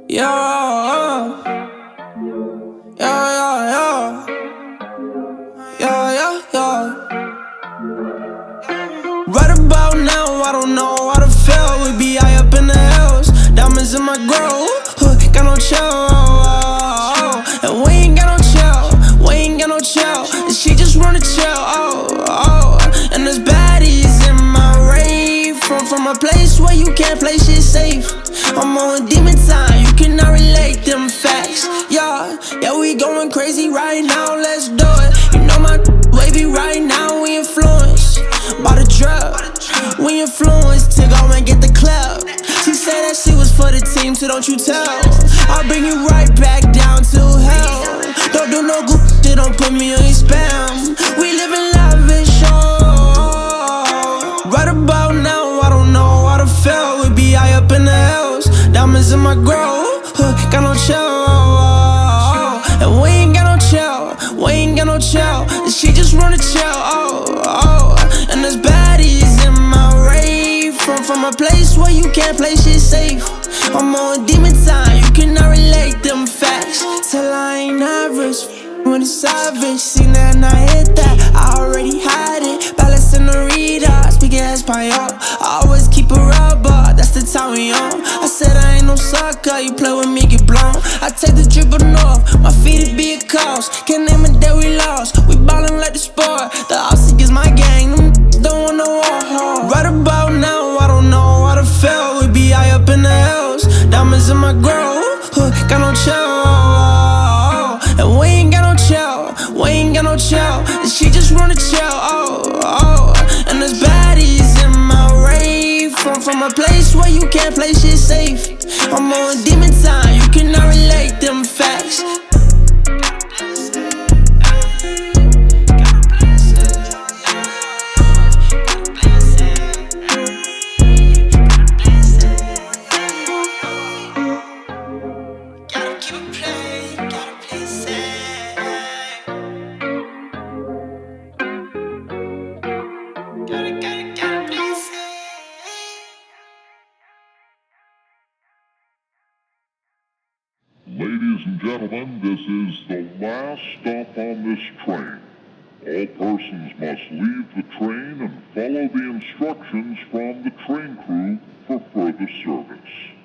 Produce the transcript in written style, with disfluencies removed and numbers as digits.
Yeah, yeah, yeah, yeah, yeah, yeah, yeah. Right about now, I don't know how to feel. We be high up in the hills, diamonds in my grill. Got no chill, and we ain't got no chill. We ain't got no chill. And she just wanna chill, and there's baddies in my rave. From a place where you can't play shit safe. I'm on demon time, you cannot relate them facts. Yeah, we going crazy right now, let's do it. You know my baby right now, we influenced by the drug. We influenced to go and get the club. She said that she was for the team, so don't you tell. I'll bring you right back down to hell. Don't do no good shit, don't put me on your spam. We living lavish, right about now, I don't know how to feel. We be high up in the hills, diamonds in my grill. Got no chill, and we ain't got no chill. We ain't got no chill, and she just wanna chill, and there's baddies in my rave. From a place where you can't play shit safe. I'm on demon time, you cannot relate them facts. Till I ain't average, when it's savage. Seen that and I hit that, I already had it. Balance in the reader, speaking Espanol. I always keep a rubber, that's the time we on. I said I ain't no sucker, you play with me, get blown. I take the dribble north, my feet it be a cost. Can't name it that we lost, we ballin' like the sport. The Aussie is my gang, them don't want no war. Right about now, I don't know how to feel. We be high up in the hills, diamonds in my grill. Got no chill, and we ain't got no chill. We ain't got no chill, and she just wanna chill, and there's baddies in my rave. From a place where you can't play shit safe. I'm on demon time, you cannot relate them facts. Ladies and gentlemen, this is the last stop on this train. All persons must leave the train and follow the instructions from the train crew for further service.